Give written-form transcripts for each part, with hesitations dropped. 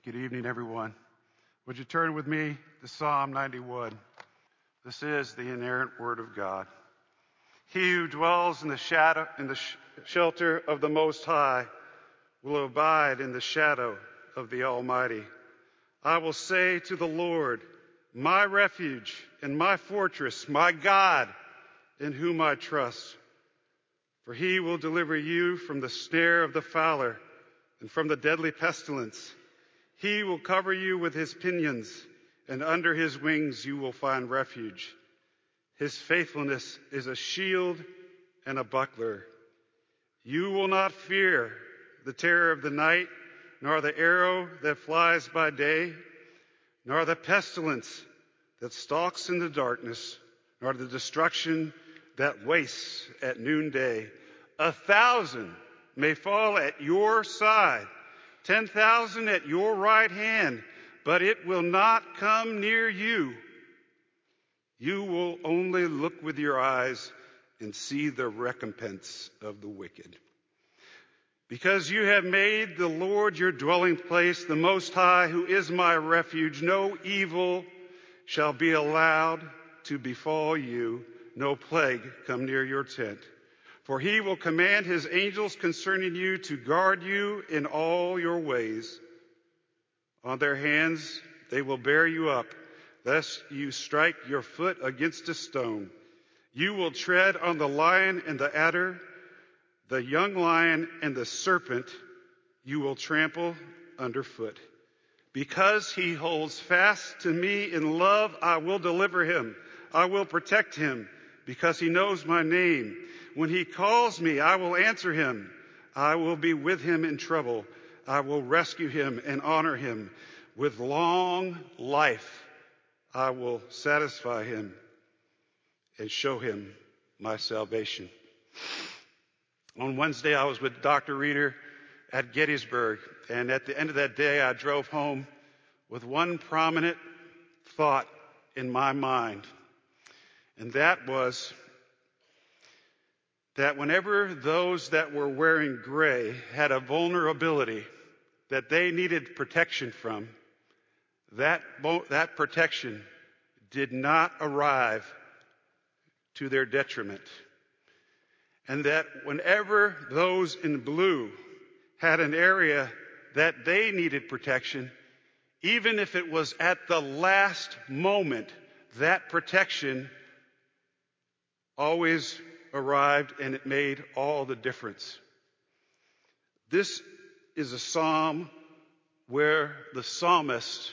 Good evening, everyone. Would you turn with me to Psalm 91? This is the inerrant word of God. He who dwells in the shelter of the Most High will abide in the shadow of the Almighty. I will say to the Lord, my refuge and my fortress, my God, in whom I trust. For he will deliver you from the snare of the fowler and from the deadly pestilence. He will cover you with his pinions, and under his wings you will find refuge. His faithfulness is a shield and a buckler. You will not fear the terror of the night, nor the arrow that flies by day, nor the pestilence that stalks in the darkness, nor the destruction that wastes at noonday. 1,000 may fall at your side, 10,000 at your right hand, but it will not come near you. You will only look with your eyes and see the recompense of the wicked. Because you have made the Lord your dwelling place, the Most High, who is my refuge, no evil shall be allowed to befall you, no plague come near your tent. For he will command his angels concerning you to guard you in all your ways. On their hands they will bear you up, lest you strike your foot against a stone. You will tread on the lion and the adder, the young lion and the serpent you will trample underfoot. Because he holds fast to me in love, I will deliver him. I will protect him because he knows my name. When he calls me, I will answer him. I will be with him in trouble. I will rescue him and honor him. With long life, I will satisfy him and show him my salvation. On Wednesday, I was with Dr. Reeder at Gettysburg, and at the end of that day, I drove home with one prominent thought in my mind, and that was that whenever those that were wearing gray had a vulnerability that they needed protection from, that protection did not arrive to their detriment. And that whenever those in blue had an area that they needed protection, even if it was at the last moment, that protection always arrived, and it made all the difference. This is a psalm where the psalmist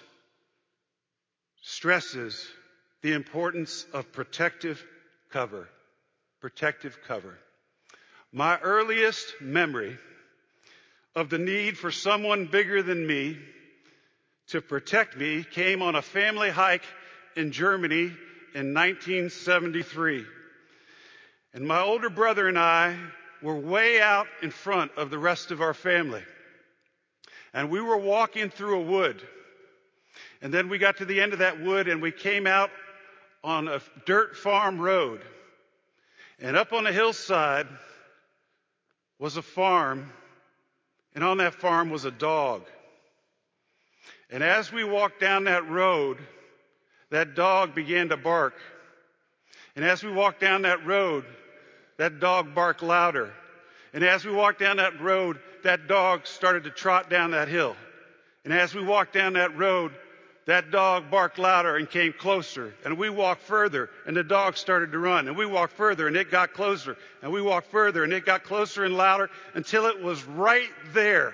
stresses the importance of protective cover. Protective cover. My earliest memory of the need for someone bigger than me to protect me came on a family hike in Germany in 1973. And my older brother and I were way out in front of the rest of our family. And we were walking through a wood. And then we got to the end of that wood and we came out on a dirt farm road. And up on a hillside was a farm. And on that farm was a dog. And as we walked down that road, that dog began to bark. And as we walked down that road, that dog barked louder. And as we walked down that road, that dog started to trot down that hill. And as we walked down that road, that dog barked louder and came closer. And we walked further, and the dog started to run. And we walked further, and it got closer. And we walked further, and it got closer and louder until it was right there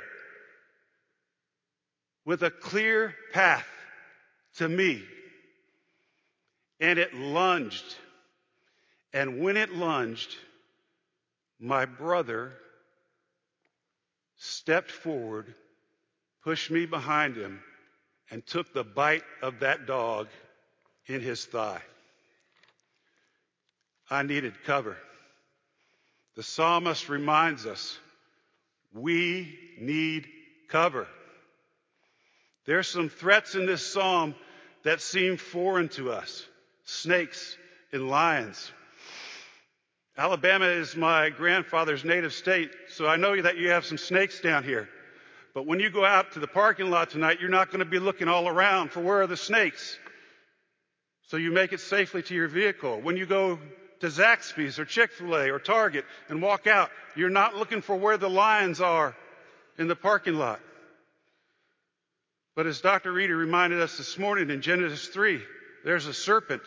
with a clear path to me. And it lunged. And when it lunged, my brother stepped forward, pushed me behind him, and took the bite of that dog in his thigh. I needed cover. The psalmist reminds us, we need cover. There's some threats in this psalm that seem foreign to us. Snakes and lions. Alabama is my grandfather's native state, so I know that you have some snakes down here. But when you go out to the parking lot tonight, you're not going to be looking all around for where are the snakes. So you make it safely to your vehicle. When you go to Zaxby's or Chick-fil-A or Target and walk out, you're not looking for where the lions are in the parking lot. But as Dr. Reeder reminded us this morning in Genesis 3, there's a serpent.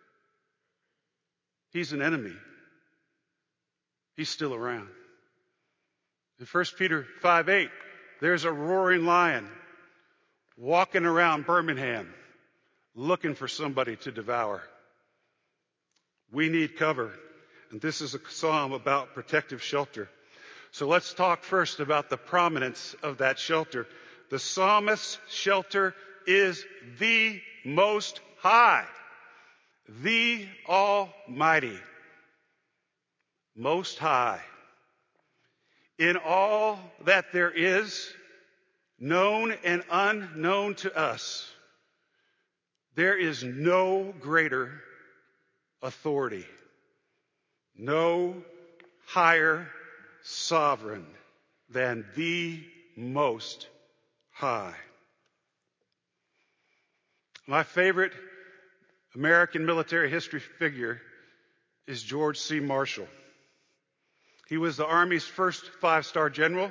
He's an enemy. He's still around. In 1 Peter 5:8, there's a roaring lion walking around Birmingham looking for somebody to devour. We need cover. And this is a psalm about protective shelter. So let's talk first about the prominence of that shelter. The psalmist's shelter is the Most High, the Almighty, Most High. In all that there is, known and unknown to us, there is no greater authority, no higher sovereign than the Most High. My favorite American military history figure is George C. Marshall. He was the Army's first 5-star general.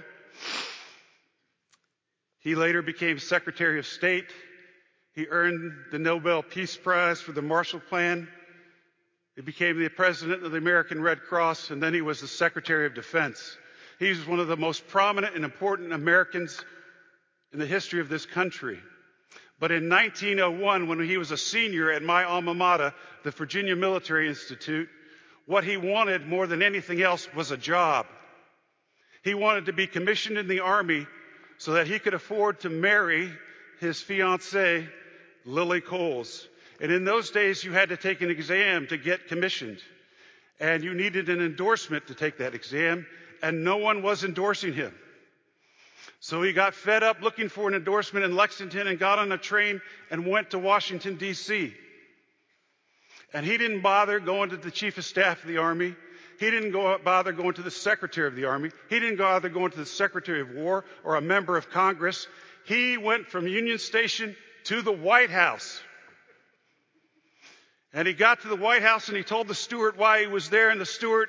He later became Secretary of State. He earned the Nobel Peace Prize for the Marshall Plan. He became the president of the American Red Cross, and then he was the Secretary of Defense. He was one of the most prominent and important Americans in the history of this country. But in 1901, when he was a senior at my alma mater, the Virginia Military Institute, what he wanted more than anything else was a job. He wanted to be commissioned in the Army so that he could afford to marry his fiancée, Lily Coles. And in those days, you had to take an exam to get commissioned. And you needed an endorsement to take that exam, and no one was endorsing him. So he got fed up looking for an endorsement in Lexington and got on a train and went to Washington, D.C. And he didn't bother going to the Chief of Staff of the Army. He didn't bother going to the Secretary of the Army. He didn't bother going to the Secretary of War or a member of Congress. He went from Union Station to the White House. And he got to the White House and he told the steward why he was there. And the steward,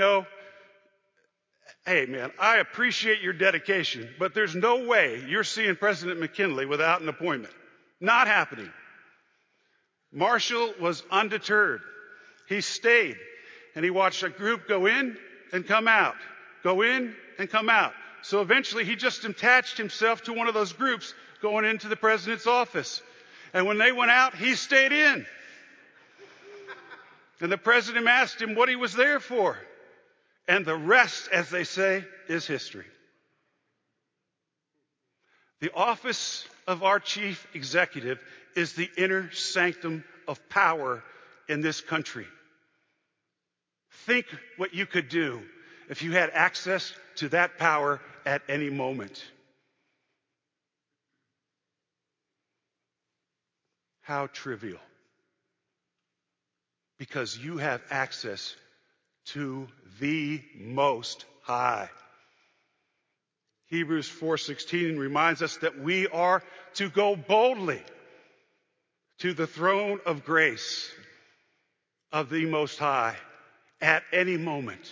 hey man, I appreciate your dedication, but there's no way you're seeing President McKinley without an appointment. Not happening. Marshall was undeterred. He stayed and he watched a group go in and come out, go in and come out. So eventually he just attached himself to one of those groups going into the president's office. And when they went out, he stayed in. And the president asked him what he was there for. And the rest, as they say, is history. The office of our chief executive is the inner sanctum of power in this country. Think what you could do if you had access to that power at any moment. How trivial. Because you have access to the Most High. Hebrews 4:16 reminds us that we are to go boldly to the throne of grace of the Most High at any moment.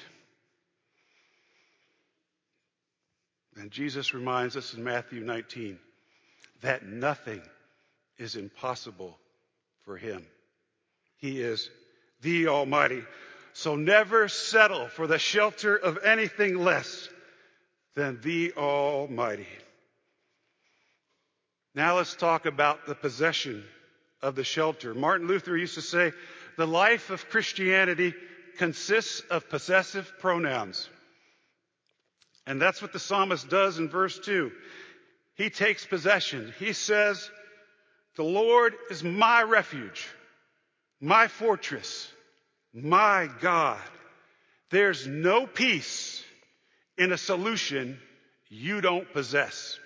And Jesus reminds us in Matthew 19 that nothing is impossible for him. He is the Almighty. So never settle for the shelter of anything less than the Almighty. Now let's talk about the possession of the shelter. Martin Luther used to say, the life of Christianity consists of possessive pronouns. And that's what the psalmist does in verse 2. He takes possession. He says, the Lord is my refuge, my fortress, my God. There's no peace in a solution you don't possess.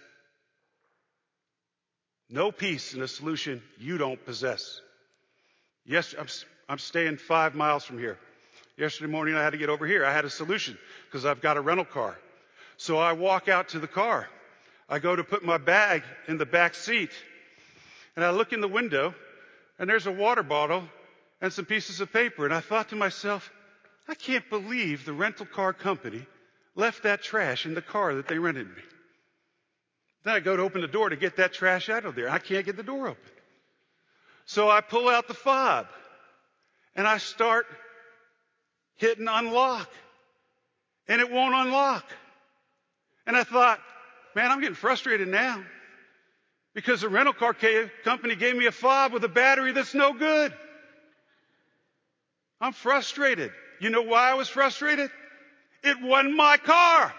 No peace in a solution you don't possess. Yes, I'm staying 5 miles from here. Yesterday morning I had to get over here. I had a solution because I've got a rental car. So I walk out to the car. I go to put my bag in the back seat, and I look in the window, and there's a water bottle and some pieces of paper. And I thought to myself, I can't believe the rental car company left that trash in the car that they rented me. Then I go to open the door to get that trash out of there. I can't get the door open. So I pull out the fob, and I start hitting unlock, and it won't unlock. And I thought, man, I'm getting frustrated now because the rental car company gave me a fob with a battery that's no good. I'm frustrated. You know why I was frustrated? It wasn't my car.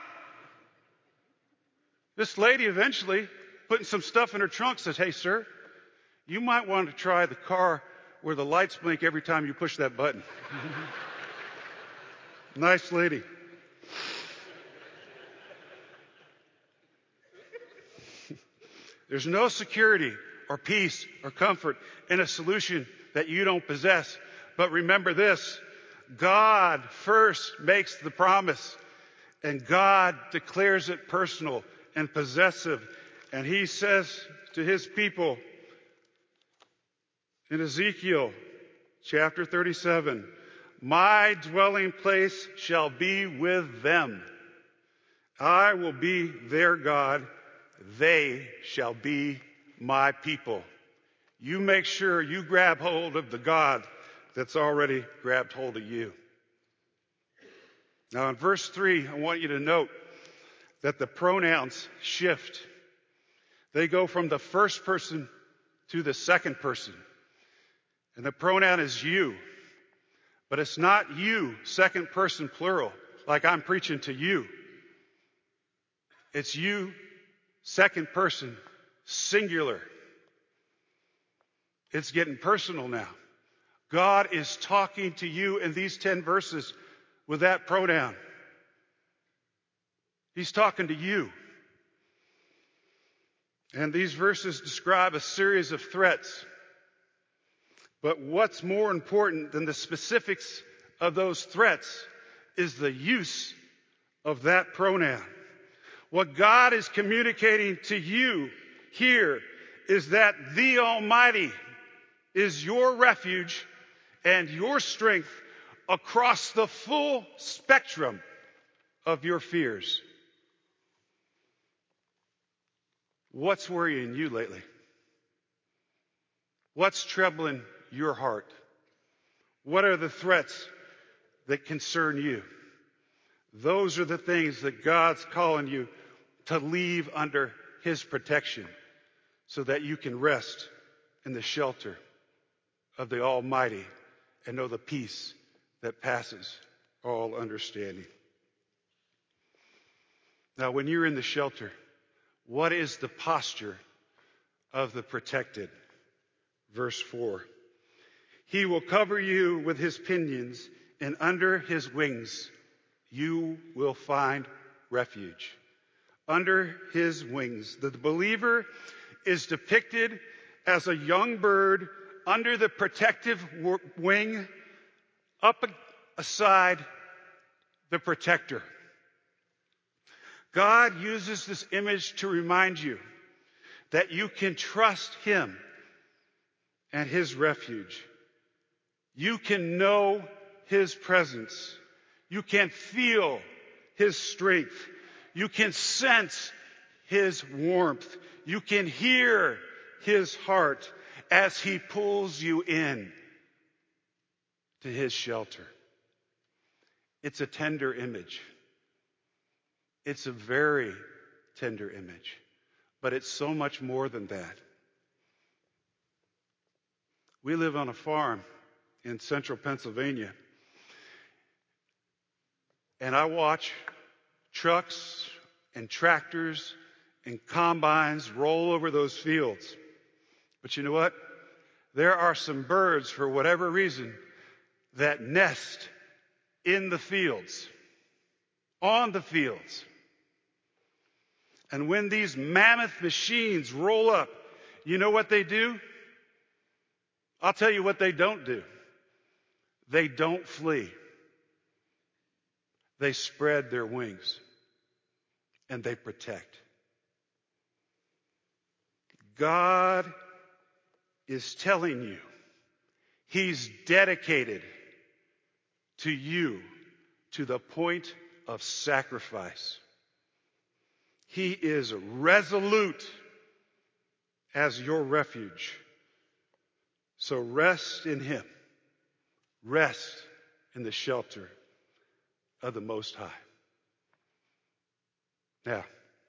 This lady eventually, putting some stuff in her trunk, says, hey, sir, you might want to try the car where the lights blink every time you push that button. Nice lady. There's no security or peace or comfort in a solution that you don't possess. But remember this, God first makes the promise, and God declares it personal and possessive. And he says to his people in Ezekiel chapter 37, my dwelling place shall be with them. I will be their God. They shall be my people. You make sure you grab hold of the God that's already grabbed hold of you. Now in verse 3, I want you to note that the pronouns shift. They go from the first person to the second person. And the pronoun is you. But it's not you, second person plural, like I'm preaching to you. It's you, second person, singular. It's getting personal now. God is talking to you in these 10 verses with that pronoun. He's talking to you. And these verses describe a series of threats. But what's more important than the specifics of those threats is the use of that pronoun. What God is communicating to you here is that the Almighty is your refuge and your strength across the full spectrum of your fears. What's worrying you lately? What's troubling your heart? What are the threats that concern you? Those are the things that God's calling you to leave under his protection so that you can rest in the shelter of the Almighty and know the peace that passes all understanding. Now, when you're in the shelter, what is the posture of the protected? Verse 4. He will cover you with his pinions, and under his wings you will find refuge. Under his wings. The believer is depicted as a young bird under the protective wing, up aside the protector. God uses this image to remind you that you can trust him and his refuge. You can know his presence. You can feel his strength. You can sense his warmth. You can hear his heart as he pulls you in to his shelter. It's a tender image. It's a very tender image. But it's so much more than that. We live on a farm in central Pennsylvania. And I watch trucks and tractors and combines roll over those fields. But you know what? There are some birds, for whatever reason, that nest in the fields, on the fields. And when these mammoth machines roll up, you know what they do? I'll tell you what they don't do. They don't flee. They spread their wings and they protect. God is telling you He's dedicated to you to the point of sacrifice. He is resolute as your refuge. So rest in Him. Rest in the shelter of the Most High. Now,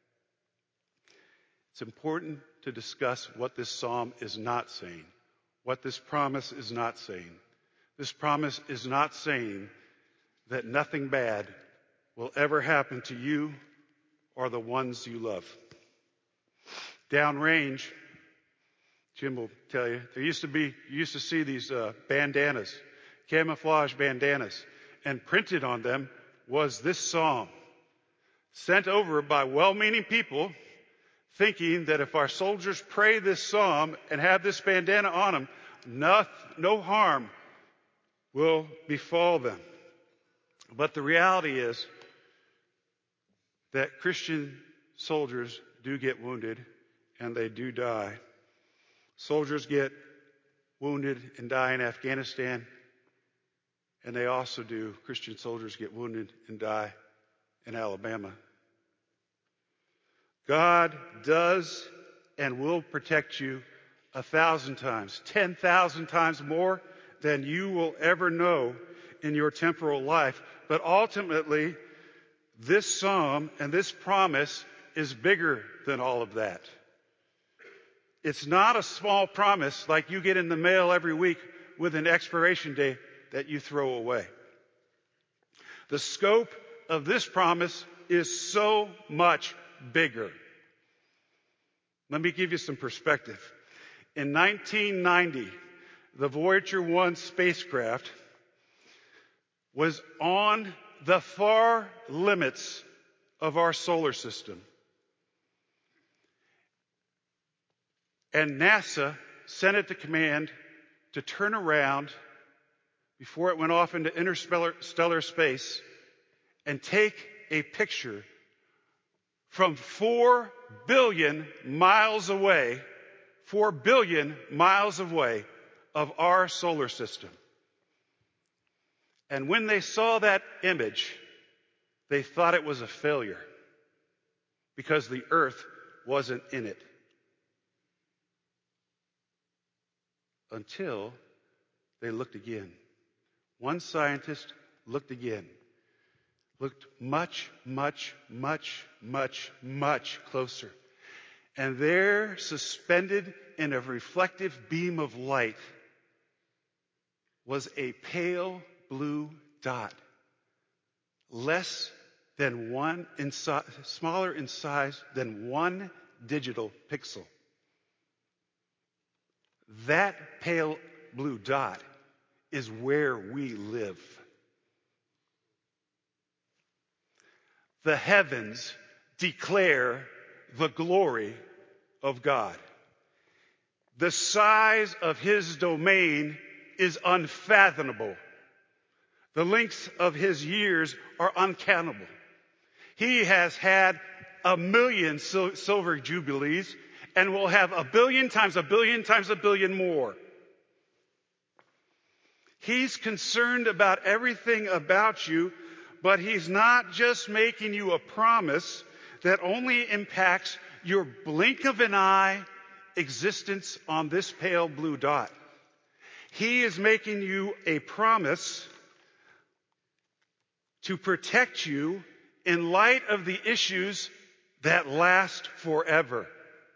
it's important to discuss what this psalm is not saying, what this promise is not saying. This promise is not saying that nothing bad will ever happen to you or the ones you love. Downrange, Jim will tell you, you used to see these bandanas, camouflage bandanas, and printed on them was this psalm, sent over by well-meaning people, thinking that if our soldiers pray this psalm and have this bandana on them, no harm will befall them. But the reality is that Christian soldiers do get wounded and they do die. Soldiers get wounded and die in Afghanistan, and Christian soldiers get wounded and die in Alabama. God does and will protect you 1,000 times, 10,000 times more than you will ever know in your temporal life. But ultimately, this psalm and this promise is bigger than all of that. It's not a small promise like you get in the mail every week with an expiration date that you throw away. The scope of this promise is so much bigger. Let me give you some perspective. In 1990, the Voyager 1 spacecraft was on the far limits of our solar system. And NASA sent it to command to turn around before it went off into interstellar space and take a picture from 4 billion miles away, 4 billion miles away of our solar system. And when they saw that image, they thought it was a failure because the Earth wasn't in it. Until they looked again. One scientist looked again. Looked much, much, much, much, much closer. And there, suspended in a reflective beam of light, was a pale blue dot, smaller in size than 1 digital pixel. That pale blue dot is where we live. The heavens declare the glory of God. The size of His domain is unfathomable. The lengths of His years are uncountable. He has had 1 million silver jubilees and will have 1 billion times 1 billion times 1 billion more. He's concerned about everything about you, but He's not just making you a promise that only impacts your blink of an eye existence on this pale blue dot. He is making you a promise to protect you in light of the issues that last forever.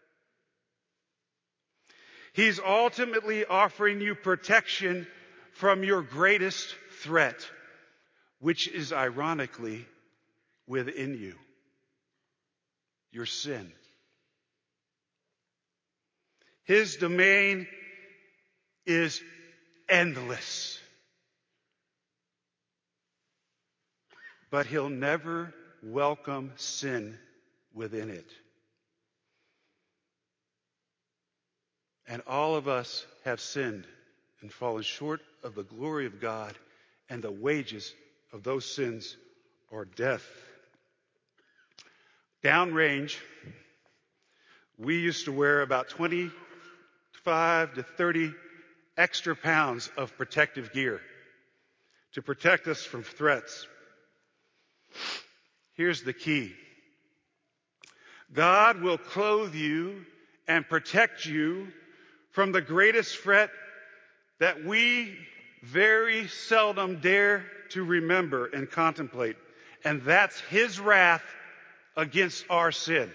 He's ultimately offering you protection from your greatest threat, which is ironically within you, your sin. His domain is endless, but He'll never welcome sin within it. And all of us have sinned and fallen short of the glory of God, and the wages of those sins are death. Downrange, We used to wear about 25 to 30 extra pounds of protective gear to protect us from threats. Here's the key. God will clothe you and protect you from the greatest threat that we very seldom dare to remember and contemplate, and that's his wrath against our sin.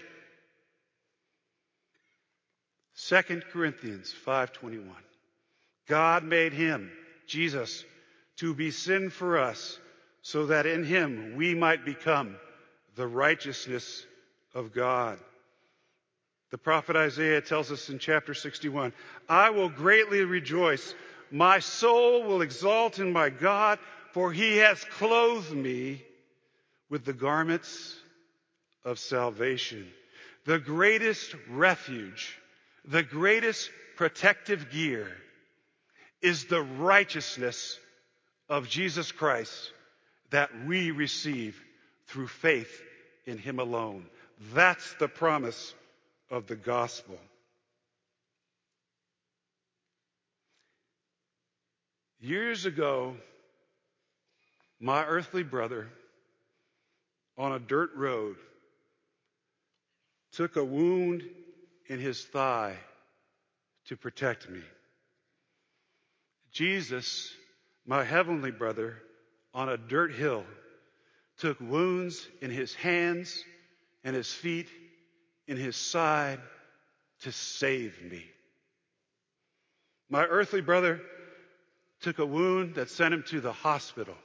2 Corinthians 5:21. God made him, Jesus, to be sin for us, so that in him we might become the righteousness of God. The prophet Isaiah tells us in chapter 61, I will greatly rejoice. My soul will exult in my God, for he has clothed me with the garments of salvation. The greatest refuge, the greatest protective gear is the righteousness of Jesus Christ that we receive through faith in him alone. That's the promise of the gospel. Years ago, my earthly brother on a dirt road took a wound in his thigh to protect me. Jesus, my heavenly brother, on a dirt hill, took wounds in his hands and his feet, in his side, to save me. My earthly brother took a wound that sent him to the hospital.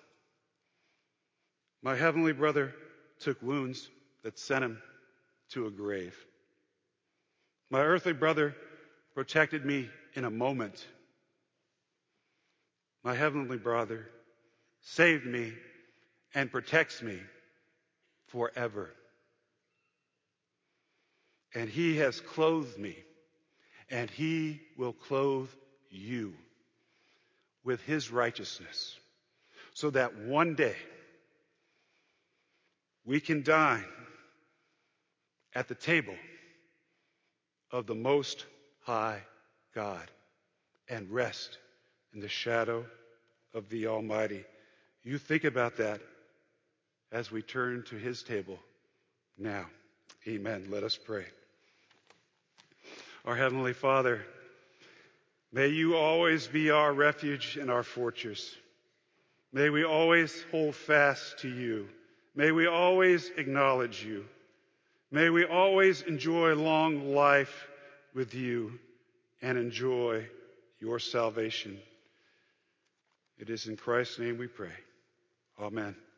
My heavenly brother took wounds that sent him to a grave. My earthly brother protected me in a moment. My heavenly brother saved me and protects me forever. And he has clothed me, and he will clothe you with his righteousness, so that one day we can dine at the table of the Most High God and rest in the shadow of the Almighty. You think about that as we turn to his table now. Amen. Let us pray. Our Heavenly Father, may you always be our refuge and our fortress. May we always hold fast to you. May we always acknowledge you. May we always enjoy long life with you and enjoy your salvation. It is in Christ's name we pray. Amen.